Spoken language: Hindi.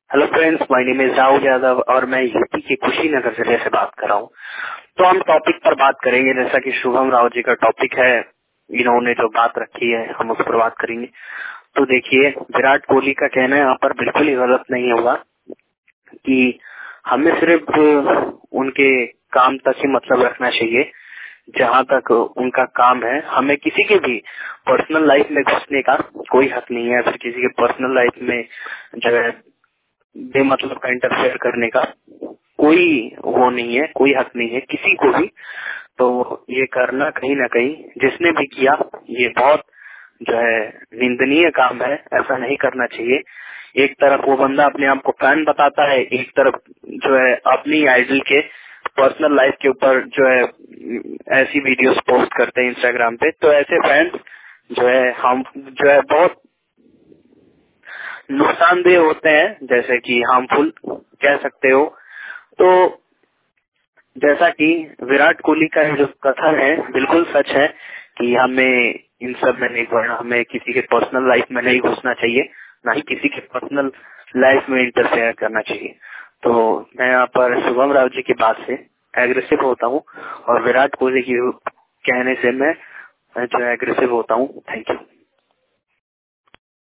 Hello friends, my name is Rahul Yadav और मैं यूपी के कुशीनगर जिले से बात कर रहा हूँ। तो हम टॉपिक पर बात करेंगे, जैसा कि शुभम राव जी का टॉपिक है, इन्होंने जो बात रखी है हम उस पर बात करेंगे। तो देखिए, विराट कोहली का कहना यहाँ पर बिल्कुल ही गलत नहीं होगा कि हमें सिर्फ उनके काम तक ही मतलब रखना चाहिए जहाँ तक उनका काम है। हमें किसी के भी पर्सनल लाइफ में घुसने का कोई हक नहीं है, फिर किसी के पर्सनल लाइफ में जो है बेमतलब का इंटरफेयर करने का कोई वो नहीं है, कोई हक नहीं है किसी को भी। तो ये करना कहीं ना कहीं जिसने भी किया ये बहुत जो है निंदनीय काम है, ऐसा नहीं करना चाहिए। एक तरफ वो बंदा अपने आप को फैन बताता है, एक तरफ जो है अपनी आइडल के पर्सनल लाइफ के ऊपर जो है ऐसी वीडियोस पोस्ट करते हैं इंस्टाग्राम पे। तो ऐसे फैंस जो है हम जो है बहुत नुकसानदेह होते हैं, जैसे कि हार्मफुल कह सकते हो। तो जैसा कि विराट कोहली का जो कथन है बिल्कुल सच है कि हमें इन सब में नहीं पड़ना, हमें किसी के पर्सनल लाइफ में नहीं घुसना चाहिए, ना ही किसी के पर्सनल लाइफ में इंटरफेयर करना चाहिए। तो मैं यहाँ पर शुभम राव जी की बात से एग्रेसिव होता हूँ और विराट कोहली की कहने से मैं जो एग्रेसिव होता हूँ। Thank you.